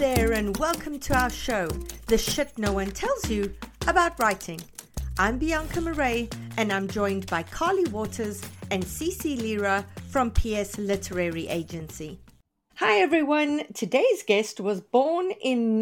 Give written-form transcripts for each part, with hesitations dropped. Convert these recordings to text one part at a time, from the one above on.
there, and welcome to our show, The Shit No One Tells You About Writing. I'm Bianca Murray, and I'm joined by Carly Waters and Cece Lira from PS Literary Agency. Hi everyone, today's guest was born in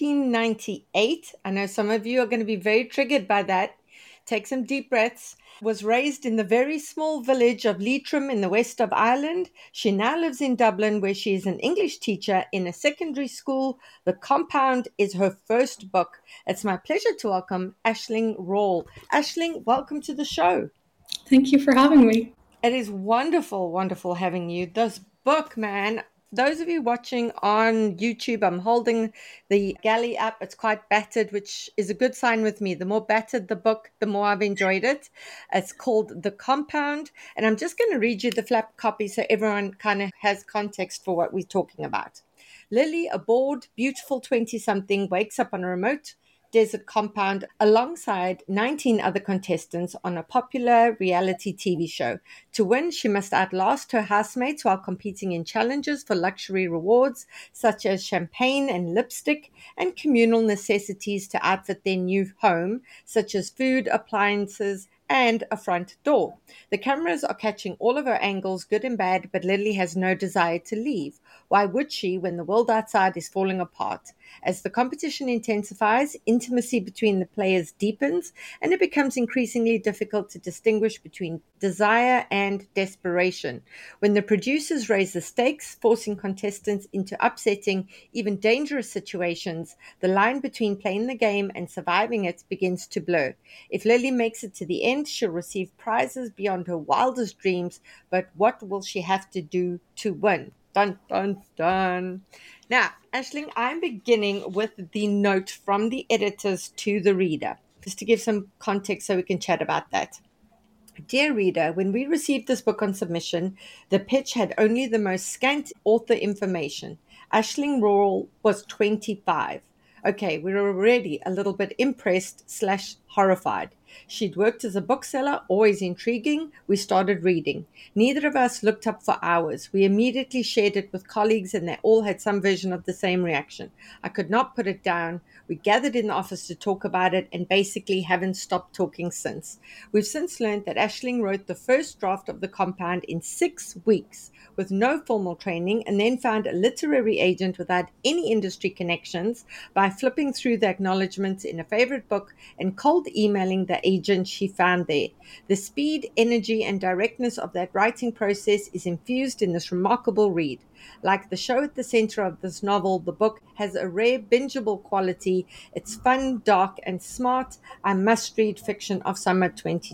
1998. I know some of you are going to be very triggered by that. Take some deep breaths. Was raised in the very small village of Leitrim in the west of Ireland. She now lives in Dublin, where she is an English teacher in a secondary school. The Compound is her first book. It's my pleasure to welcome Aisling Rawle. Aisling, welcome to the show. Thank you for having me. It is wonderful, wonderful having you. This book, man, those of you watching on YouTube, I'm holding the Galley up. It's quite battered, which is a good sign with me. The more battered the book, the more I've enjoyed it. It's called The Compound. And I'm just going to read you the flap copy so everyone kind of has context for what we're talking about. Lily, a bored, beautiful 20-something, wakes up on a remote desert compound alongside 19 other contestants on a popular reality TV show. To win, she must outlast her housemates while competing in challenges for luxury rewards such as champagne and lipstick, and communal necessities to outfit their new home such as food, appliances, and a front door. The cameras are catching all of her angles, good and bad, but Lily has no desire to leave. Why would she when the world outside is falling apart? As the competition intensifies, intimacy between the players deepens, and it becomes increasingly difficult to distinguish between desire and desperation. When the producers raise the stakes, forcing contestants into upsetting, even dangerous situations, the line between playing the game and surviving it begins to blur. If Lily makes it to the end, she'll receive prizes beyond her wildest dreams, but what will she have to do to win? Dun, dun, dun. Now, Aisling, I'm beginning with the note from the editors to the reader, just to give some context so we can chat about that. Dear reader, when we received this book on submission, the pitch had only the most scant author information. Aisling Rawle was 25. Okay, we were already a little bit impressed/horrified. She'd worked as a bookseller, always intriguing. We started reading. Neither of us looked up for hours. We immediately shared it with colleagues, and they all had some version of the same reaction. I could not put it down. We gathered in the office to talk about it and basically haven't stopped talking since. We've since learned that Aisling wrote the first draft of The Compound in 6 weeks with no formal training, and then found a literary agent without any industry connections by flipping through the acknowledgements in a favorite book and cold emailing the agent she found there. The speed, energy, and directness of that writing process is infused in this remarkable read. Like the show at the center of this novel, the book has a rare bingeable quality. It's fun, dark, and smart. A must-read fiction of summer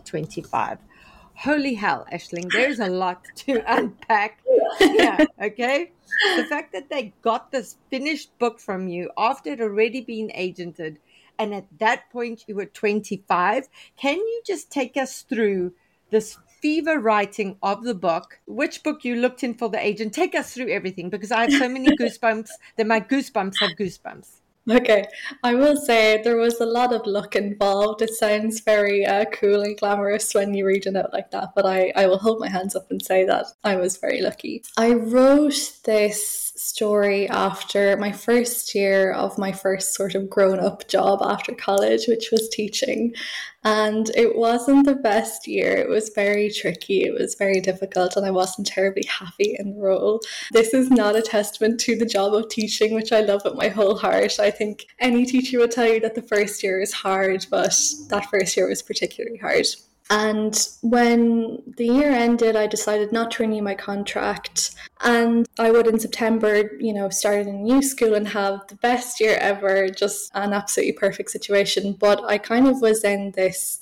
2025. Holy hell, Aisling, there's a lot to unpack. Yeah, okay? The fact that they got this finished book from you after it had already been agented, and at that point you were 25, can you just take us through this fever writing of the book, which book you looked in for the agent? Take us through everything, because I have so many goosebumps that my goosebumps have goosebumps. Okay, I will say there was a lot of luck involved. It sounds very cool and glamorous when you read it out like that, but I will hold my hands up and say that I was very lucky. I wrote this story after my first year of my first sort of grown-up job after college, which was teaching. And it wasn't the best year. It was very tricky. It was very difficult, and I wasn't terribly happy in the role. This is not a testament to the job of teaching, which I love with my whole heart. I think any teacher would tell you that the first year is hard, but that first year was particularly hard. And when the year ended, I decided not to renew my contract, and I would in September, start in a new school and have the best year ever, just an absolutely perfect situation. But I kind of was in this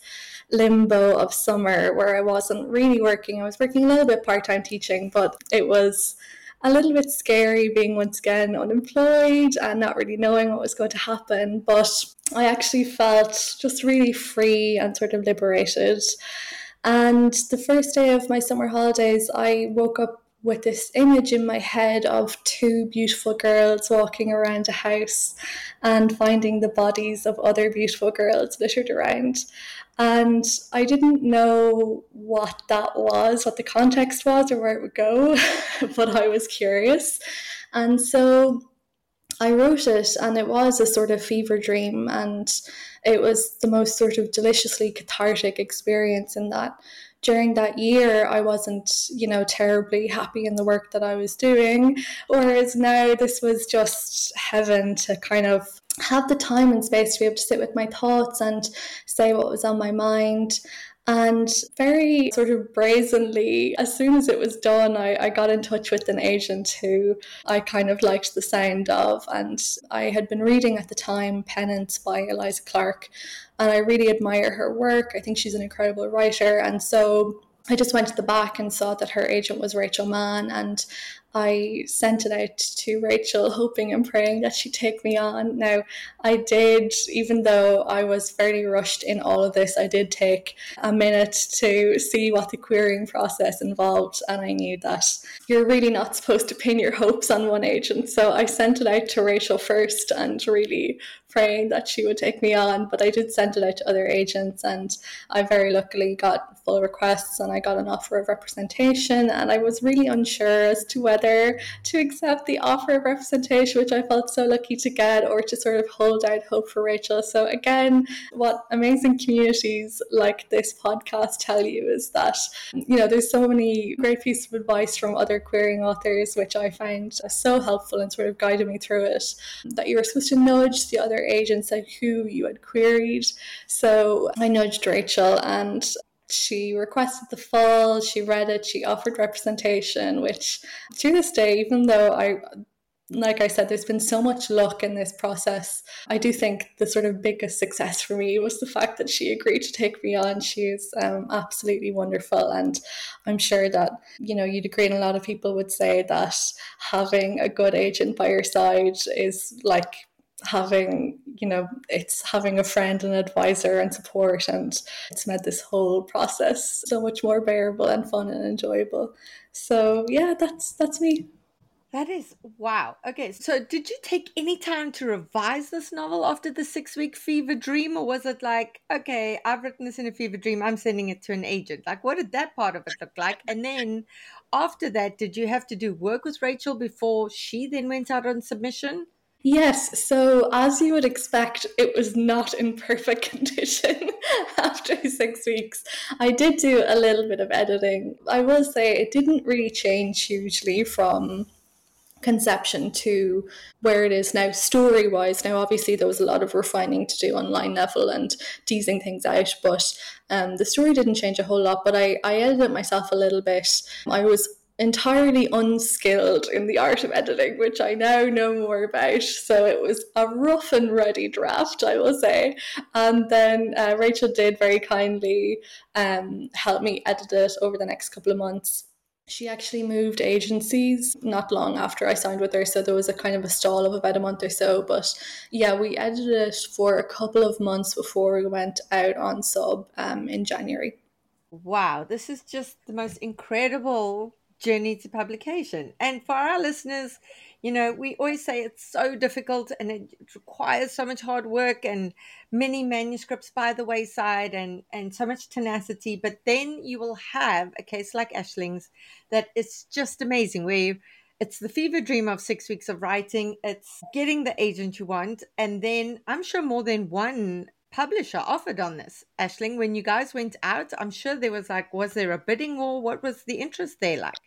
limbo of summer where I wasn't really working. I was working a little bit part-time teaching, but it was a little bit scary being once again unemployed and not really knowing what was going to happen. But I actually felt just really free and sort of liberated. And the first day of my summer holidays, I woke up with this image in my head of 2 beautiful girls walking around a house and finding the bodies of other beautiful girls littered around. And I didn't know what that was, what the context was or where it would go, but I was curious. And so I wrote it, and it was a sort of fever dream, and it was the most sort of deliciously cathartic experience in that during that year I wasn't, terribly happy in the work that I was doing, whereas now this was just heaven to kind of have the time and space to be able to sit with my thoughts and say what was on my mind. And very sort of brazenly, as soon as it was done, I got in touch with an agent who I kind of liked the sound of. And I had been reading at the time Penance by Eliza Clark, and I really admire her work. I think she's an incredible writer. And so I just went to the back and saw that her agent was Rachel Mann, and I sent it out to Rachel, hoping and praying that she'd take me on. Now, I did, even though I was fairly rushed in all of this, I did take a minute to see what the querying process involved, and I knew that you're really not supposed to pin your hopes on one agent. So I sent it out to Rachel first and really praying that she would take me on, but I did send it out to other agents, and I very luckily got full requests, and I got an offer of representation, and I was really unsure as to whether to accept the offer of representation, which I felt so lucky to get, or to sort of hold out hope for Rachel. So again, what amazing communities like this podcast tell you is that, there's so many great pieces of advice from other querying authors, which I find so helpful and sort of guided me through it, that you were supposed to nudge the other agents at who you had queried. So I nudged Rachel, and she requested the full, she read it, she offered representation, which to this day, even though like I said, there's been so much luck in this process, I do think the sort of biggest success for me was the fact that she agreed to take me on. She is absolutely wonderful, and I'm sure that, you'd agree, and a lot of people would say that having a good agent by your side is like it's having a friend and advisor and support, and it's made this whole process so much more bearable and fun and enjoyable. So yeah, that's me. That is wow. Okay, so did you take any time to revise this novel after the 6-week fever dream, or was it like, okay, I've written this in a fever dream, I'm sending it to an agent? Like, what did that part of it look like? And then after that, did you have to do work with Rachel before she then went out on submission? Yes, so as you would expect, it was not in perfect condition after 6 weeks. I did do a little bit of editing. I will say it didn't really change hugely from conception to where it is now story-wise. Now, obviously, there was a lot of refining to do on line level and teasing things out, but the story didn't change a whole lot, but I edited it myself a little bit. I was entirely unskilled in the art of editing, which I now know more about. So it was a rough and ready draft, I will say. And then Rachel did very kindly help me edit it over the next couple of months. She actually moved agencies not long after I signed with her, so there was a kind of a stall of about a month or so. But yeah, we edited it for a couple of months before we went out on sub in January. Wow, this is just the most incredible journey to publication. And for our listeners, we always say it's so difficult and it requires so much hard work and many manuscripts by the wayside and so much tenacity. But then you will have a case like Aisling's that it's just amazing, where it's the fever dream of 6 weeks of writing. It's getting the agent you want. And then I'm sure more than one publisher offered on this. Aisling, when you guys went out, I'm sure there was there a bidding war? What was the interest there like?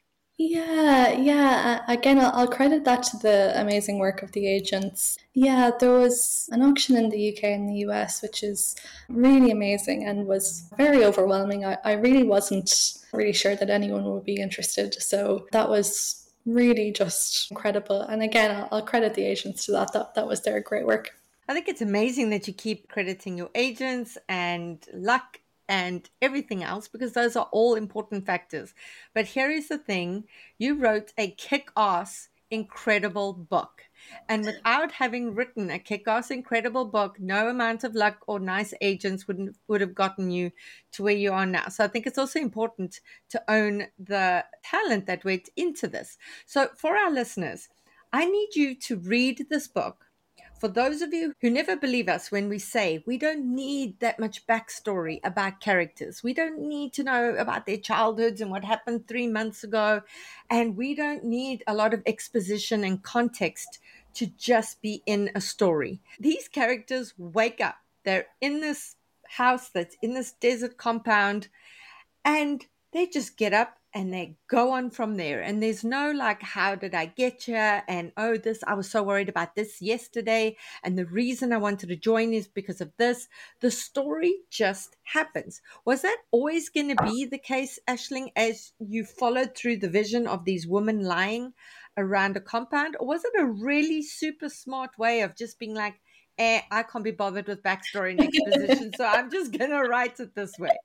Yeah. Again, I'll credit that to the amazing work of the agents. Yeah, there was an auction in the UK and the US, which is really amazing and was very overwhelming. I really wasn't really sure that anyone would be interested. So that was really just incredible. And again, I'll credit the agents to that. That was their great work. I think it's amazing that you keep crediting your agents and luck and everything else, because those are all important factors. But here is the thing. You wrote a kick-ass, incredible book. And without having written a kick-ass, incredible book, no amount of luck or nice agents would have gotten you to where you are now. So I think it's also important to own the talent that went into this. So for our listeners, I need you to read this book. For those of you who never believe us when we say we don't need that much backstory about characters, we don't need to know about their childhoods and what happened 3 months ago, and we don't need a lot of exposition and context to just be in a story. These characters wake up. They're in this house that's in this desert compound, and they just get up and they go on from there. And there's no like, how did I get here? And oh, this, I was so worried about this yesterday. And the reason I wanted to join is because of this. The story just happens. Was that always going to be the case, Aisling, as you followed through the vision of these women lying around a compound? Or was it a really super smart way of just being like, I can't be bothered with backstory and exposition, so I'm just going to write it this way?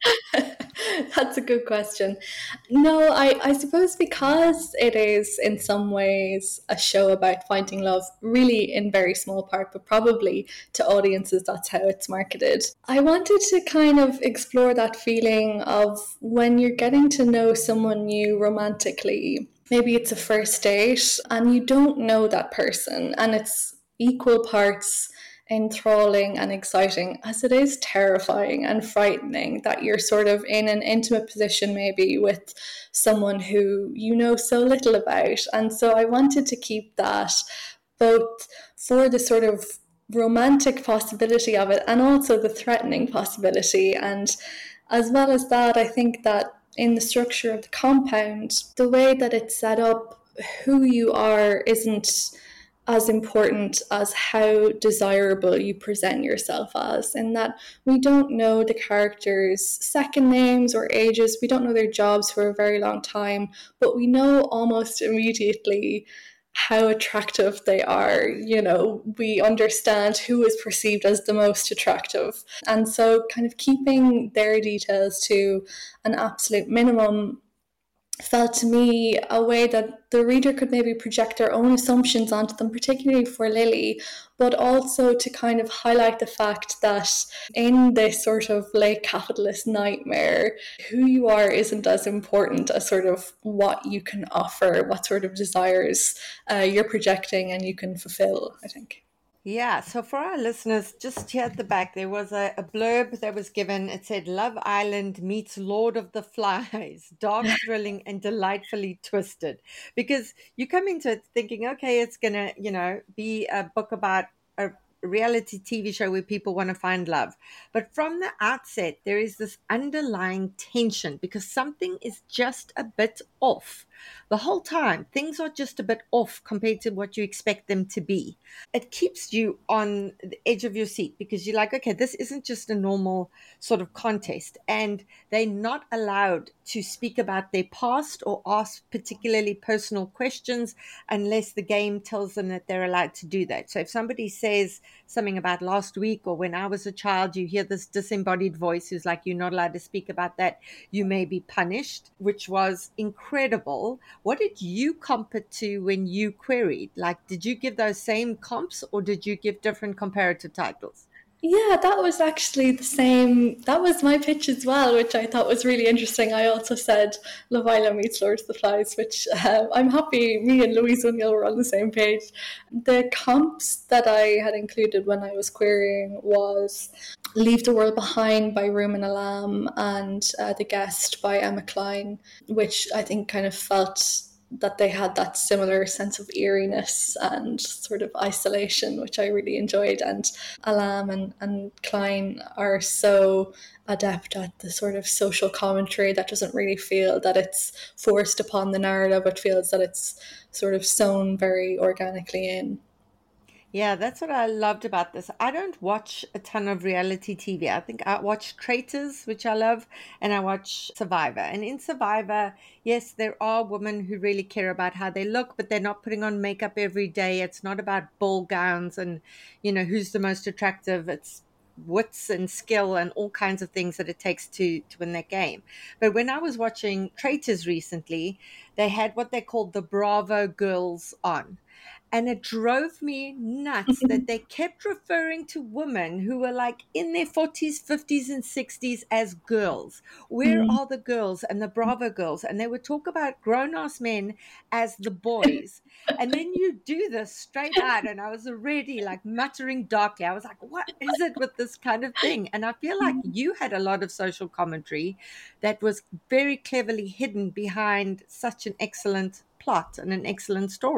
That's a good question. No, I suppose because it is in some ways a show about finding love, really in very small part, but probably to audiences, that's how it's marketed. I wanted to kind of explore that feeling of when you're getting to know someone new romantically. Maybe it's a first date and you don't know that person, and it's equal parts enthralling and exciting as it is terrifying and frightening that you're sort of in an intimate position maybe with someone who you know so little about. And so I wanted to keep that both for the sort of romantic possibility of it and also the threatening possibility. And as well as that, I think that in the structure of the compound, the way that it's set up, who you are isn't as important as how desirable you present yourself as, in that we don't know the characters' second names or ages, we don't know their jobs for a very long time, but we know almost immediately how attractive they are. You know, we understand who is perceived as the most attractive. And so kind of keeping their details to an absolute minimum felt to me a way that the reader could maybe project their own assumptions onto them, particularly for Lily, but also to kind of highlight the fact that in this sort of late capitalist nightmare, who you are isn't as important as sort of what you can offer, what sort of desires you're projecting and you can fulfill, I think. Yeah, so for our listeners, just here at the back, there was a blurb that was given. It said, Love Island meets Lord of the Flies, dark, thrilling, and delightfully twisted. Because you come into it thinking, okay, it's going to, be a book about a reality TV show where people want to find love. But from the outset, there is this underlying tension because something is just a bit off. The whole time, things are just a bit off compared to what you expect them to be. It keeps you on the edge of your seat because you're like, okay, this isn't just a normal sort of contest. And they're not allowed to speak about their past or ask particularly personal questions unless the game tells them that they're allowed to do that. So if somebody says something about last week or when I was a child, you hear this disembodied voice who's like, you're not allowed to speak about that. You may be punished, which was incredible. What did you comp it to when you queried? Like, did you give those same comps or did you give different comparative titles? Yeah, that was actually the same. That was my pitch as well, which I thought was really interesting. I also said Love Island meets Lord of the Flies, which I'm happy me and Louise O'Neill were on the same page. The comps that I had included when I was querying was Leave the World Behind by Rumen Alam and The Guest by Emma Cline, which I think kind of felt that they had that similar sense of eeriness and sort of isolation, which I really enjoyed. And Alam and Klein are so adept at the sort of social commentary that doesn't really feel that it's forced upon the narrative. It feels that it's sort of sewn very organically in. Yeah, that's what I loved about this. I don't watch a ton of reality TV. I think I watch Traitors, which I love, and I watch Survivor. And in Survivor, yes, there are women who really care about how they look, but they're not putting on makeup every day. It's not about ball gowns and, who's the most attractive. It's wits and skill and all kinds of things that it takes to win that game. But when I was watching Traitors recently, they had what they called the Bravo girls on. And it drove me nuts that they kept referring to women who were like in their 40s, 50s, and 60s as girls. Where are the girls and the Bravo girls? And they would talk about grown-ass men as the boys. And then you do this straight out. And I was already like muttering darkly. I was like, what is it with this kind of thing? And I feel like you had a lot of social commentary that was very cleverly hidden behind such an excellent plot and an excellent story.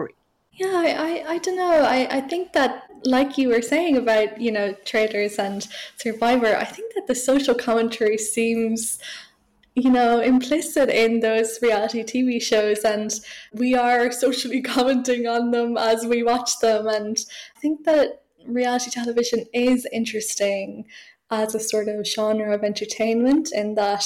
Yeah, I don't know. I think that, like you were saying about, Traitors and Survivor, I think that the social commentary seems, implicit in those reality TV shows, and we are socially commenting on them as we watch them. And I think that reality television is interesting as a sort of genre of entertainment, in that,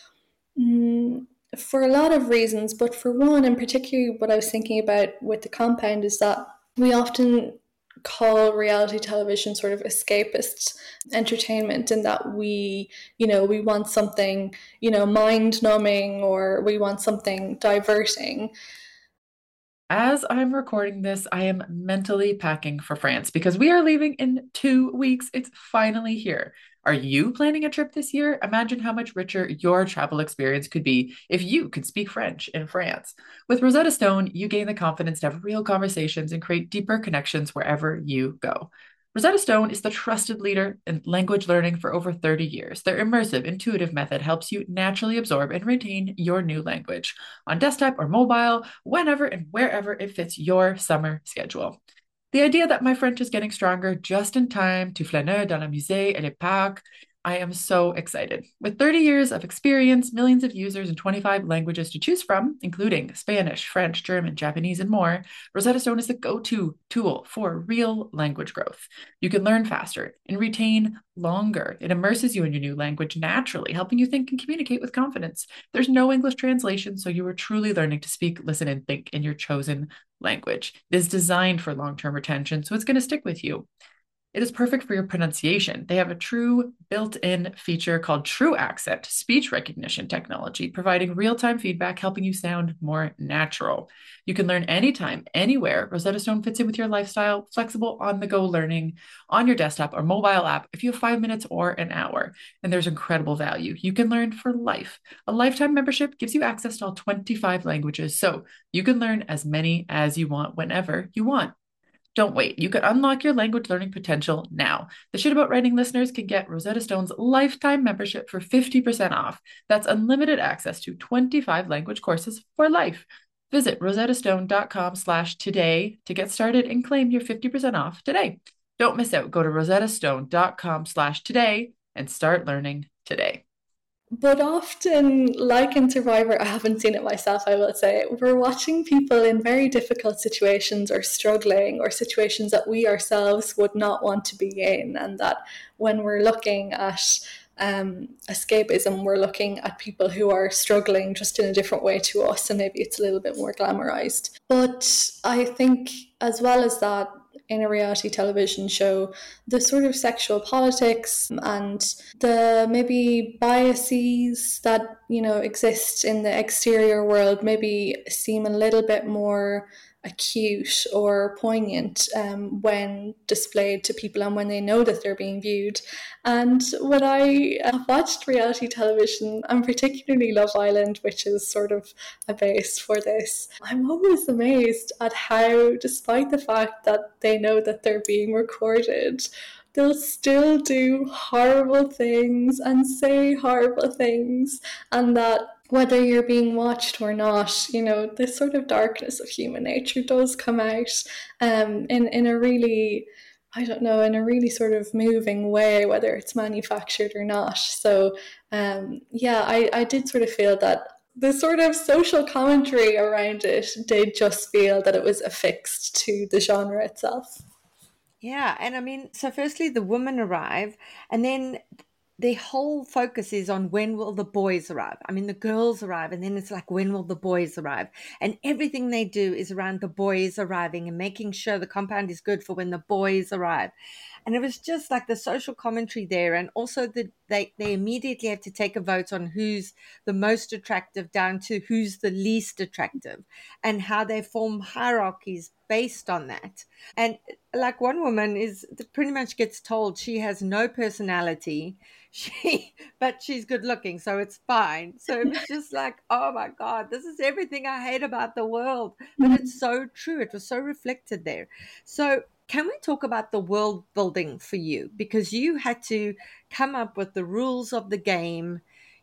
mm, for a lot of reasons, but for one, and particularly what I was thinking about with The Compound, is that we often call reality television sort of escapist entertainment, in that we want something, mind numbing, or we want something diverting. As I'm recording this, I am mentally packing for France because we are leaving in 2 weeks. It's finally here. Are you planning a trip this year? Imagine how much richer your travel experience could be if you could speak French in France. With Rosetta Stone, you gain the confidence to have real conversations and create deeper connections wherever you go. Rosetta Stone is the trusted leader in language learning for over 30 years. Their immersive, intuitive method helps you naturally absorb and retain your new language on desktop or mobile, whenever and wherever it fits your summer schedule. The idea that my French is getting stronger just in time to flâneur dans le musée et les parcs, I am so excited. With 30 years of experience, millions of users, and 25 languages to choose from, including Spanish, French, German, Japanese, and more, Rosetta Stone is the go-to tool for real language growth. You can learn faster and retain longer. It immerses you in your new language naturally, helping you think and communicate with confidence. There's no English translation, so you are truly learning to speak, listen, and think in your chosen language. It is designed for long-term retention, so it's going to stick with you. It is perfect for your pronunciation. They have a true built-in feature called True Accent speech recognition technology, providing real-time feedback, helping you sound more natural. You can learn anytime, anywhere. Rosetta Stone fits in with your lifestyle, flexible on-the-go learning on your desktop or mobile app if you have 5 minutes or an hour. And there's incredible value. You can learn for life. A lifetime membership gives you access to all 25 languages, so you can learn as many as you want whenever you want. Don't wait. You can unlock your language learning potential now. The Shit About Writing listeners can get Rosetta Stone's lifetime membership for 50% off. That's unlimited access to 25 language courses for life. Visit rosettastone.com/today to get started and claim your 50% off today. Don't miss out. Go to rosettastone.com/today and start learning today. But often, like in Survivor, I haven't seen it myself, I will say, we're watching people in very difficult situations, or struggling, or situations that we ourselves would not want to be in. And that when we're looking at escapism, we're looking at people who are struggling just in a different way to us, and maybe it's a little bit more glamorized. But I think, as well as that, in a reality television show, the sort of sexual politics and the maybe biases that exist in the exterior world maybe seem a little bit more acute or poignant when displayed to people, and when they know that they're being viewed. And when I have watched reality television, and particularly Love Island, which is sort of a base for this, I'm always amazed at how, despite the fact that they know that they're being recorded, they'll still do horrible things and say horrible things, and that whether you're being watched or not, this sort of darkness of human nature does come out in a really, I don't know, in a really sort of moving way, whether it's manufactured or not. So, I did sort of feel that the sort of social commentary around it did just feel that it was affixed to the genre itself. Yeah, and I mean, so firstly, the women arrive, and then their whole focus is on when will the boys arrive. I mean, the girls arrive, and then it's like, when will the boys arrive? And everything they do is around the boys arriving and making sure the compound is good for when the boys arrive. And it was just like the social commentary there, and also they immediately have to take a vote on who's the most attractive down to who's the least attractive, and how they form hierarchies based on that. And like one woman is pretty much gets told she has no personality, but she's good looking, so it's fine. So it was just like, oh my God, this is everything I hate about the world. But it's so true. It was so reflected there. So can we talk about the world building for you? Because you had to come up with the rules of the game.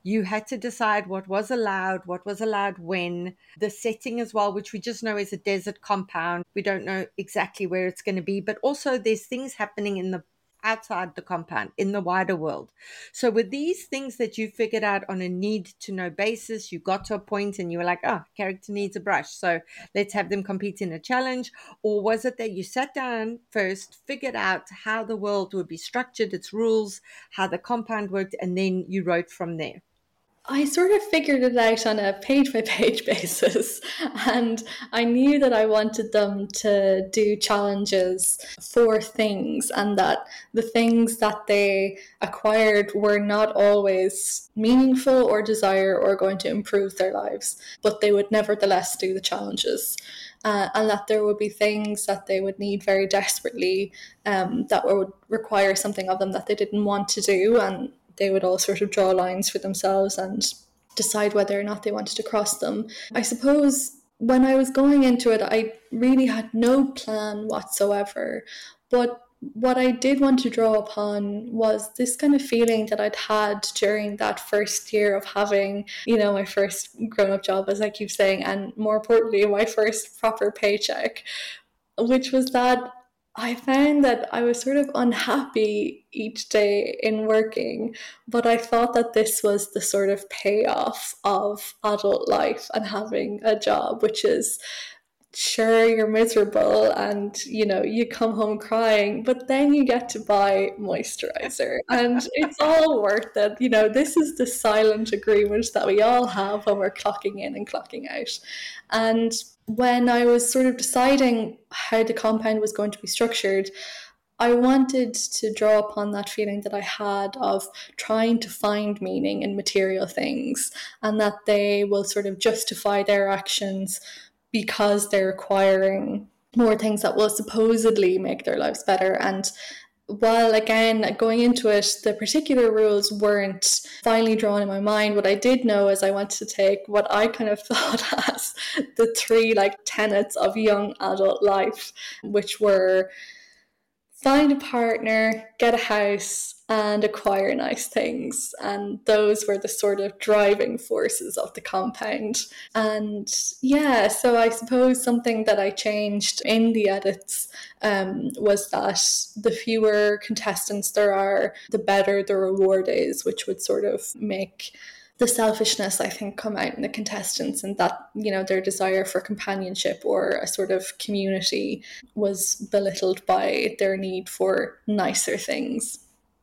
You had to decide what was allowed when, the setting as well, which we just know is a desert compound. We don't know exactly where it's going to be, but also there's things happening in the outside the compound, in the wider world. So with these things that you figured out on a need to know basis, you got to a point and you were like, oh, character needs a brush, so let's have them compete in a challenge? Or was it that you sat down first, figured out how the world would be structured, its rules, how the compound worked, and then you wrote from there? I sort of figured it out on a page by page basis, and I knew that I wanted them to do challenges for things, and that the things that they acquired were not always meaningful or desire or going to improve their lives, but they would nevertheless do the challenges. And that there would be things that they would need very desperately, that would require something of them that they didn't want to do, and they would all sort of draw lines for themselves and decide whether or not they wanted to cross them. I suppose when I was going into it, I really had no plan whatsoever. But what I did want to draw upon was this kind of feeling that I'd had during that first year of having, my first grown-up job, as I keep saying, and more importantly, my first proper paycheck, which was that I found that I was sort of unhappy each day in working, but I thought that this was the sort of payoff of adult life and having a job, which is, sure, you're miserable and, you come home crying, but then you get to buy moisturizer and it's all worth it. This is the silent agreement that we all have when we're clocking in and clocking out. And when I was sort of deciding how the compound was going to be structured, I wanted to draw upon that feeling that I had of trying to find meaning in material things, and that they will sort of justify their actions because they're acquiring more things that will supposedly make their lives better. And while, again, going into it, the particular rules weren't finally drawn in my mind, what I did know is I wanted to take what I kind of thought as the 3 tenets of young adult life, which were find a partner, get a house, and acquire nice things. And those were the sort of driving forces of the compound. And yeah, so I suppose something that I changed in the edits was that the fewer contestants there are, the better the reward is, which would sort of make the selfishness, I think, come out in the contestants, and that, their desire for companionship or a sort of community was belittled by their need for nicer things.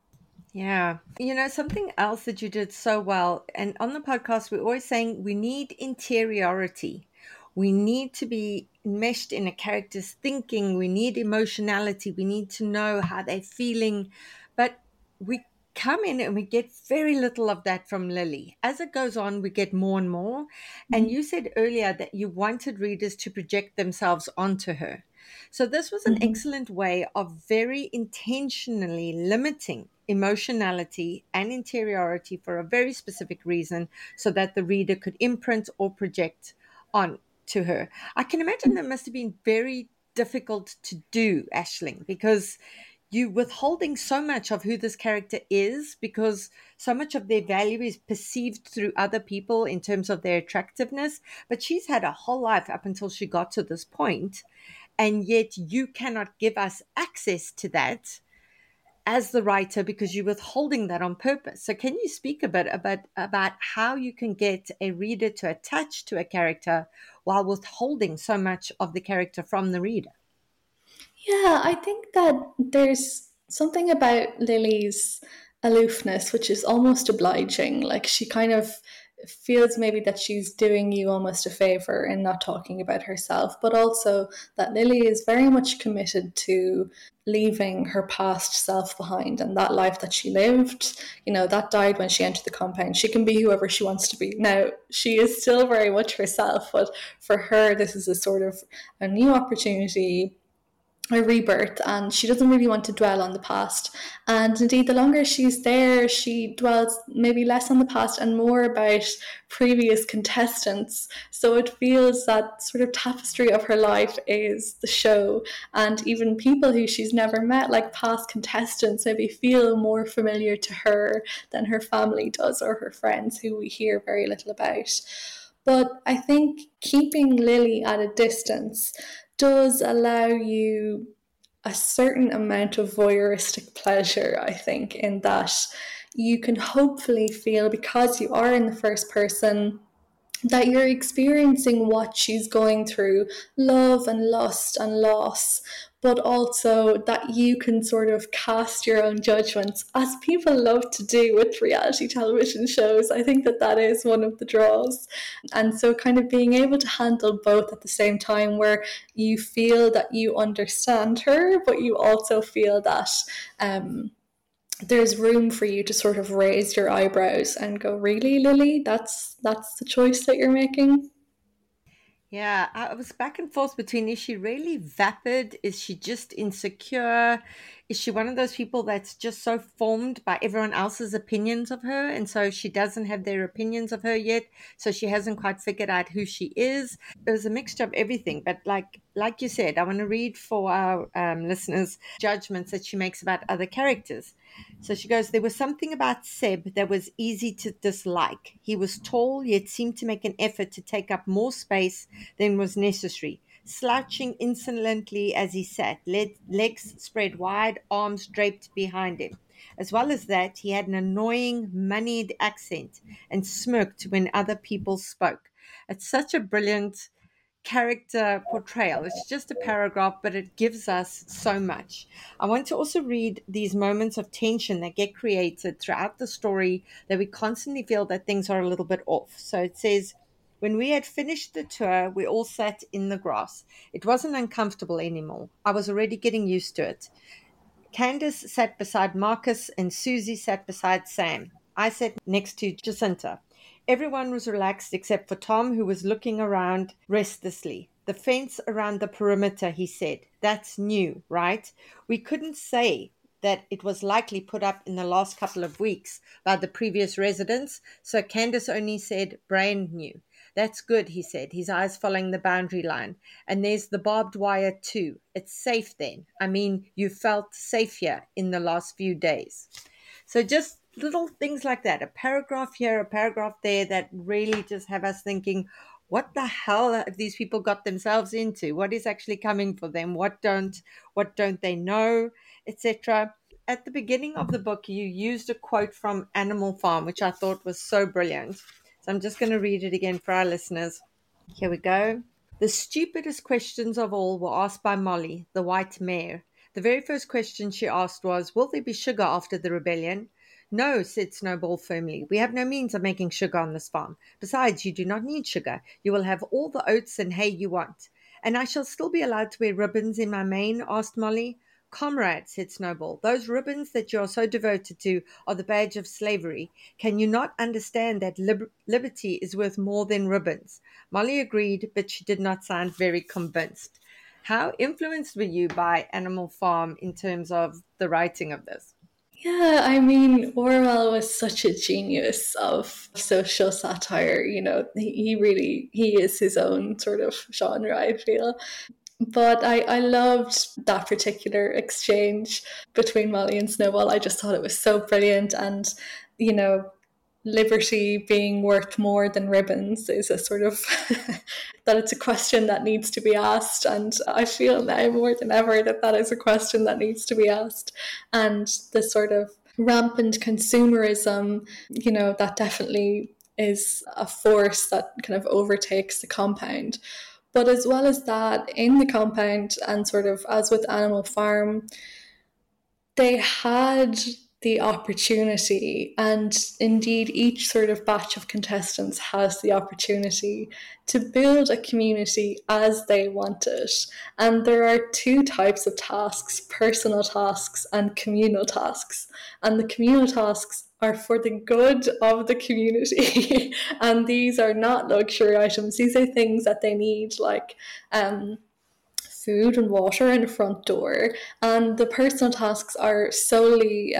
Yeah. Something else that you did so well, and on the podcast, we're always saying we need interiority. We need to be enmeshed in a character's thinking. We need emotionality. We need to know how they're feeling. But we come in and we get very little of that from Lily. As it goes on, we get more and more. And you said earlier that you wanted readers to project themselves onto her. So this was an excellent way of very intentionally limiting emotionality and interiority for a very specific reason, so that the reader could imprint or project on to her. I can imagine that must have been very difficult to do, Aisling, because you withholding so much of who this character is, because so much of their value is perceived through other people in terms of their attractiveness. But she's had a whole life up until she got to this point, and yet you cannot give us access to that as the writer because you're withholding that on purpose. So can you speak a bit about how you can get a reader to attach to a character while withholding so much of the character from the reader? Yeah, I think that there's something about Lily's aloofness which is almost obliging. Like, she kind of feels maybe that she's doing you almost a favor in not talking about herself, but also that Lily is very much committed to leaving her past self behind, and that life that she lived, that died when she entered the compound. She can be whoever she wants to be. Now, she is still very much herself, but for her, this is a sort of a new opportunity, a rebirth, and she doesn't really want to dwell on the past. And indeed, the longer she's there, she dwells maybe less on the past and more about previous contestants. So it feels that sort of tapestry of her life is the show, and even people who she's never met, like past contestants, maybe feel more familiar to her than her family does, or her friends who we hear very little about. But I think keeping Lily at a distance does allow you a certain amount of voyeuristic pleasure, I think, in that you can hopefully feel, because you are in the first person, that you're experiencing what she's going through, love and lust and loss, but also that you can sort of cast your own judgments, as people love to do with reality television shows. I think that that is one of the draws. And so kind of being able to handle both at the same time, where you feel that you understand her, but you also feel that there's room for you to sort of raise your eyebrows and go, really, Lily? That's the choice that you're making? Yeah, I was back and forth between, is she really vapid? Is she just insecure? Is she one of those people that's just so formed by everyone else's opinions of her? And so she doesn't have their opinions of her yet. So she hasn't quite figured out who she is. It was a mixture of everything. But like you said, I want to read for our listeners judgments that she makes about other characters. So she goes, there was something about Seb that was easy to dislike. He was tall, yet seemed to make an effort to take up more space than was necessary, slouching insolently as he sat, legs spread wide, arms draped behind him. As well as that, he had an annoying, moneyed accent and smirked when other people spoke. It's such a brilliant character portrayal. It's just a paragraph, but it gives us so much. I want to also read these moments of tension that get created throughout the story, that we constantly feel that things are a little bit off. So it says, when we had finished the tour, we all sat in the grass. It wasn't uncomfortable anymore. I was already getting used to it. Candace sat beside Marcus and Susie sat beside Sam. I sat next to Jacinta. Everyone was relaxed except for Tom, who was looking around restlessly. The fence around the perimeter, he said. That's new, right? We couldn't say that it was likely put up in the last couple of weeks by the previous residents, so Candace only said brand new. That's good, he said, his eyes following the boundary line. And there's the barbed wire too. It's safe then. I mean, you felt safe here in the last few days. So just little things like that, a paragraph here, a paragraph there, that really just have us thinking, what the hell have these people got themselves into? What is actually coming for them? What don't they know, etc. At the beginning of the book, you used a quote from Animal Farm, which I thought was so brilliant. So I'm just going to read it again for our listeners. Here we go. The stupidest questions of all were asked by Molly, the white mare. The very first question she asked was, will there be sugar after the rebellion? No, said Snowball firmly. We have no means of making sugar on this farm. Besides, you do not need sugar. You will have all the oats and hay you want. And I shall still be allowed to wear ribbons in my mane? Asked Molly. Comrade, said Snowball, those ribbons that you are so devoted to are the badge of slavery. Can you not understand that liberty is worth more than ribbons? Molly agreed, but she did not sound very convinced. How influenced were you by Animal Farm in terms of the writing of this? Yeah, I mean, Orwell was such a genius of social satire. You know, he is his own sort of genre, I feel. But I loved that particular exchange between Molly and Snowball. I just thought it was so brilliant. And, you know, liberty being worth more than ribbons is a sort of that it's a question that needs to be asked, and I feel now more than ever that that is a question that needs to be asked. And the sort of rampant consumerism, you know, that definitely is a force that kind of overtakes the compound. But as well as that, in the compound, and sort of as with Animal Farm, they had the opportunity, and indeed each sort of batch of contestants has the opportunity to build a community as they want it. And there are two types of tasks: personal tasks and communal tasks. And the communal tasks are for the good of the community. And these are not luxury items. These are things that they need, like food and water in the front door, and the personal tasks are solely,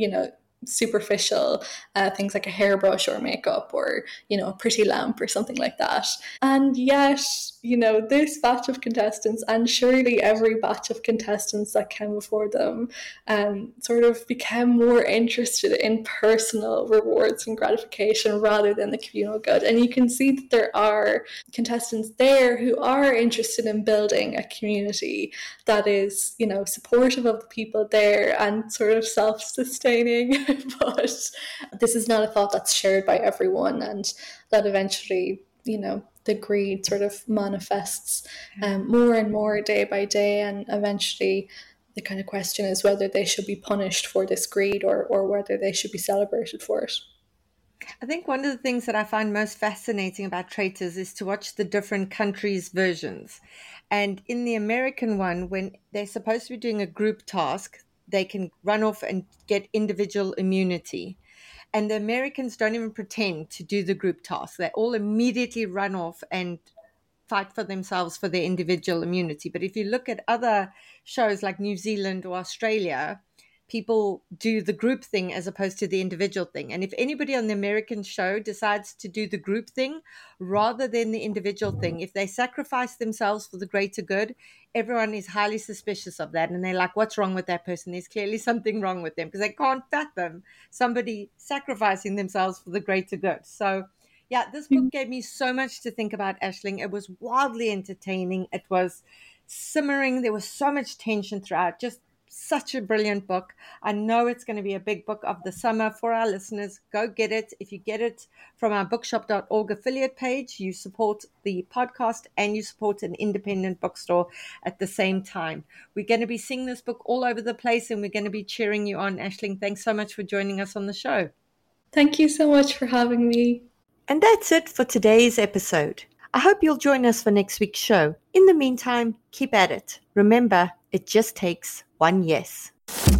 superficial, things like a hairbrush or makeup or, a pretty lamp or something like that. And yet, this batch of contestants, and surely every batch of contestants that came before them, sort of became more interested in personal rewards and gratification rather than the communal good. And you can see that there are contestants there who are interested in building a community that is, supportive of the people there and sort of self-sustaining. But this is not a thought that's shared by everyone, and that eventually, the greed sort of manifests more and more day by day, and eventually the kind of question is whether they should be punished for this greed or whether they should be celebrated for it. I think one of the things that I find most fascinating about Traitors is to watch the different countries' versions. And in the American one, when they're supposed to be doing a group task, they can run off and get individual immunity. And the Americans don't even pretend to do the group task. They all immediately run off and fight for themselves for their individual immunity. But if you look at other shows like New Zealand or Australia, people do the group thing as opposed to the individual thing. And if anybody on the American show decides to do the group thing rather than the individual thing, if they sacrifice themselves for the greater good, everyone is highly suspicious of that. And they're like, what's wrong with that person? There's clearly something wrong with them, because they can't fathom somebody sacrificing themselves for the greater good. So yeah, this book gave me so much to think about, Aisling. It was wildly entertaining. It was simmering. There was so much tension throughout. Just such a brilliant book. I know it's going to be a big book of the summer for our listeners. Go get it. If you get it from our bookshop.org affiliate page, you support the podcast and you support an independent bookstore at the same time. We're going to be seeing this book all over the place, and we're going to be cheering you on. Aisling, thanks so much for joining us on the show. Thank you so much for having me. And that's it for today's episode. I hope you'll join us for next week's show. In the meantime, keep at it. Remember, it just takes one yes.